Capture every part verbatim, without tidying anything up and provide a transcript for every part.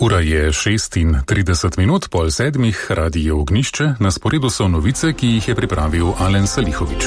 Ura je šestintrideset minut, pol sedmih, Radio Ognjišče, na sporedu so novice, ki jih je pripravil Alen Salihovič.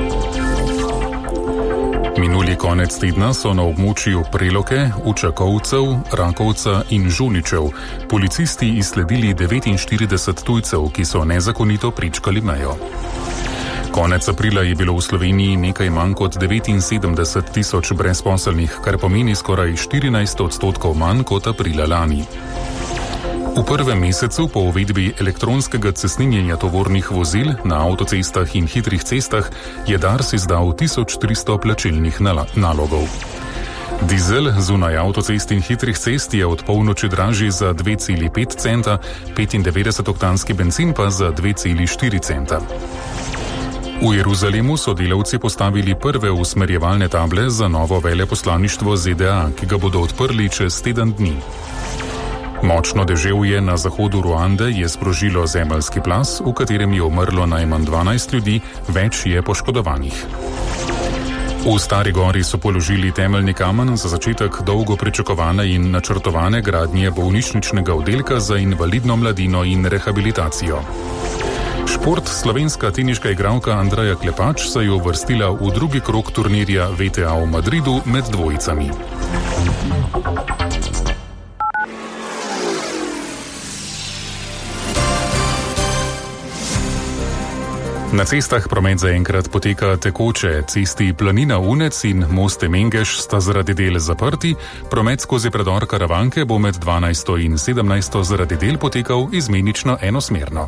Minuli konec tedna so na območju Preloke, Učakovcev, Rakovca in Žuničev policisti izsledili devetinštirideset tujcev, ki so nezakonito prečkali mejo. Konec aprila je bilo v Sloveniji nekaj manj kot devetinsedemdeset tisoč brezposelnih, kar pomeni skoraj štirinajst odstotkov manj kot aprila lani. V prvem mesecu po uvedbi elektronskega cestninjenja tovornih vozil na avtocestah in hitrih cestah je Dars izdal tisoč tristo plačilnih nalogov. Dizel zunaj avtocest in hitrih cest je od polnoči dražji za dve celi pet centa, petindevetdesetoktanski bencin pa za dve celi štiri centa. V Jeruzalemu so delavci postavili prve usmerjevalne table za novo veleposlaništvo Z D A, ki ga bodo odprli čez teden dni. Močno deževje na zahodu Ruande je sprožilo zemeljski plaz, v katerem je umrlo najmanj dvanajst ljudi, več je poškodovanih. V Stari Gori so položili temeljni kamen za začetek dolgo pričakovane in načrtovane gradnje bolnišničnega oddelka za invalidno mladino in rehabilitacijo. Šport, slovenska teniška igralka Andreja Klepač se je uvrstila v drugi krog turnirja V T A v Madridu med dvojicami. Na cestah promet zaenkrat poteka tekoče, cesti Planina Unec in Moste Mengeš sta zaradi del zaprti, promet skozi predor Karavanke bo med dvanajsto in sedemnajsto zaradi del potekal izmenično enosmerno.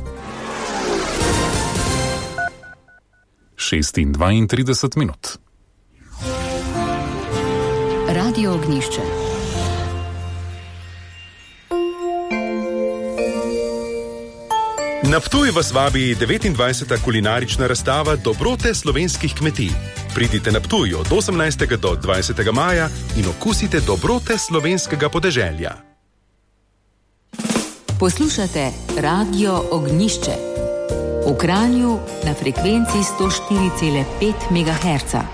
šestindvaintrideset minut. Radio Ognjišče. Na Ptuj vas vabi devetindvajseta kulinarična razstava Dobrote slovenskih kmetij. Pridite na Ptuj od osemnajstega do dvajsetega maja in okusite dobrote slovenskega podeželja. Poslušate Radio Ognjišče. V Kranju na frekvenci sto štiri cela pet megaherca.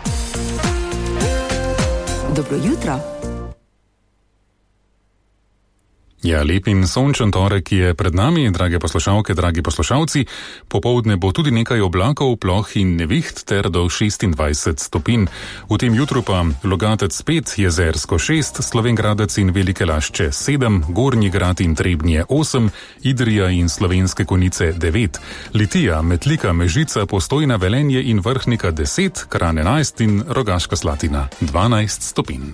Dobro jutro. Ja, lep in sončen torek je pred nami, drage poslušalke, dragi poslušalci. Popoldne bo tudi nekaj oblakov, ploh in neviht ter do šestindvajset stopinj. V tem jutru pa Logatec pet, Jezersko šest, Slovenjgradec in Velike Lašče sedem, Gornji Grad in Trebnje osem, Idrija in Slovenske Konjice devet, Litija, Metlika, Mežica, Postojna, Velenje in Vrhnika deset, Kranj enajst in Rogaška Slatina dvanajst stopinj.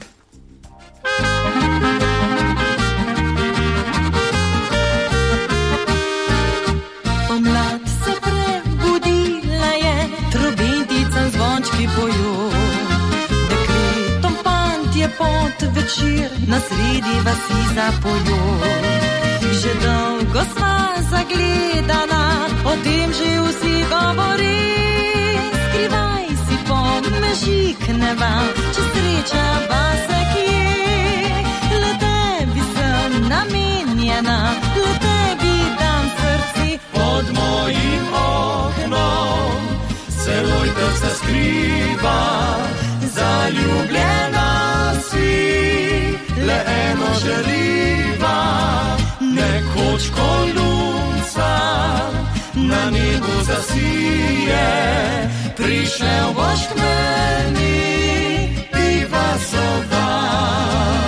Pot večer na sredi vasi zapojo. Že dolgo sva zagledana, o tem že vsi govori. Skrivaj si pomežikneva, če srečava se kje. Le tebi sem namenjena, le tebi dam srce. Pod mojim oknom se lojte se skriva, zaljubljena si, le eno želiva, nekoč ko lunca na nebu zasije, prišel boš k meni, piva sovat.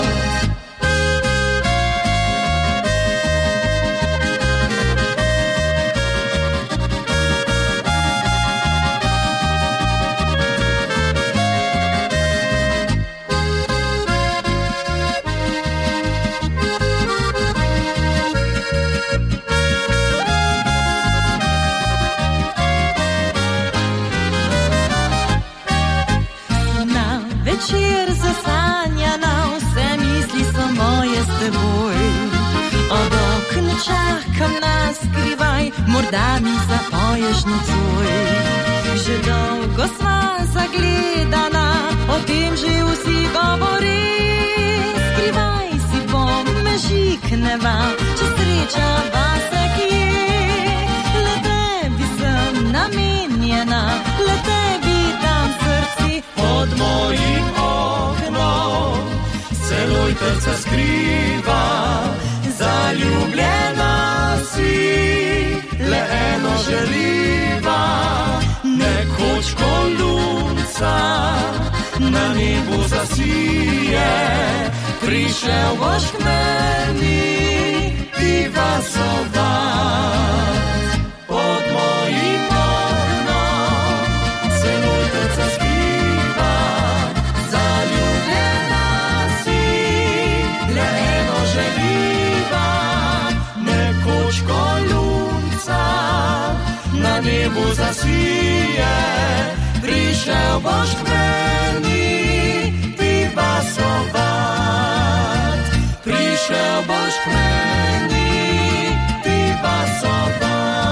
Večer zasanjana, vse misli so moje s teboj. Od okna čakam na skrivaj, morda mi zapoješ nocoj. Že dolgo sva zagledana, o tem že vsi govori. Skrivaj si pomežikneva, če srečava se kje. Le tebi sem namenjena, le tebi dam srce. Pod mojim oknom se lojterca skriva, na nebu zasije, prišel boš k meni, diva soba. Pod mojim oknom se lojtrca skriva, zaljubljena si, le eno želiva, nekoč ko lunca na nebu zasije, prišel boš k meni, diva sovat. Prišel boš k meni, diva sovat.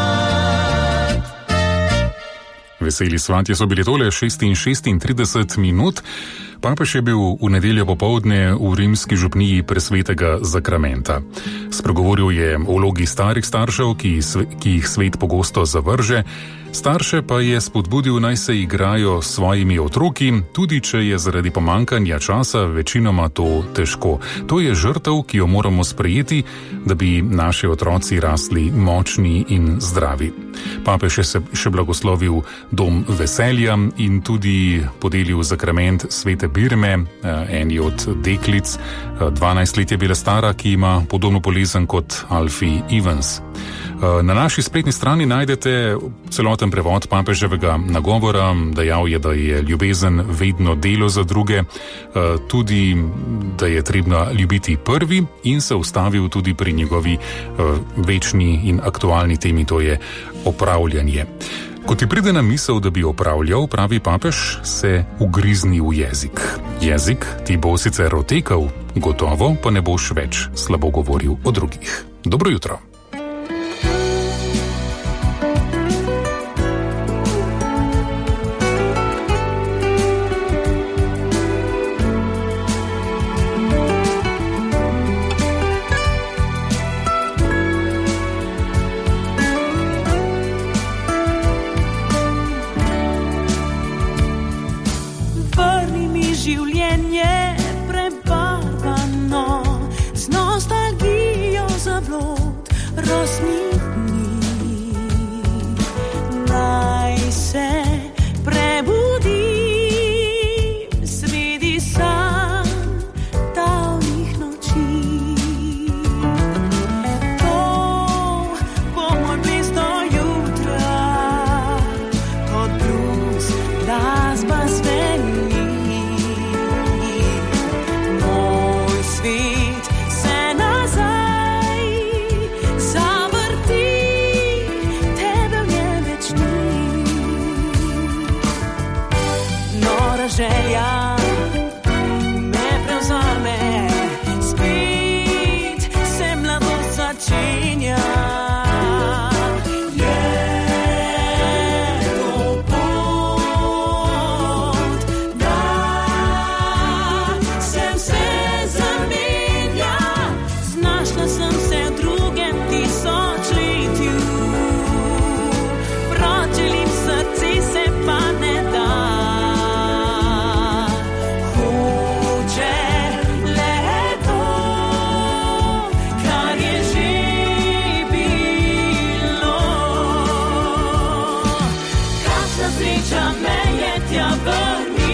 Veseli svatje so bili tole šest in šestintrideset minut. Papež je bil v nedeljo popoldne v rimski župniji Presvetega zakramenta. Spregovoril je o vlogi starih staršev, ki, ki jih svet pogosto zavrže, starše pa je spodbudil, naj se igrajo s svojimi otroki, tudi če je zaradi pomankanja časa večinoma to težko. To je žrtev, ki jo moramo sprejeti, da bi naši otroci rasli močni in zdravi. Papež je še blagoslovil dom veselja in tudi podelil zakrament svete Birme, eni od deklic, dvanajst let je bila stara, ki ima podobno bolezen kot Alfie Evans. Na naši spletni strani najdete celoten prevod papeževega nagovora. Dejal je, da je ljubezen vedno delo za druge, tudi, da je treba ljubiti prvi, in se ustavil tudi pri njegovi večni in aktualni temi, to je opravljanje. Ko ti pride na misel, da bi opravljal, pravi papež, se ugrizni v jezik. Jezik ti bo sicer otekal, gotovo pa ne boš več slabo govoril o drugih. Dobro jutro. Življenje prebarvano, z nostalgijo za blod rozmitni. Naj se prebudim sredi sanj davnih noči. To bo moj ples do jutra, kot blues glasba zveni. Želja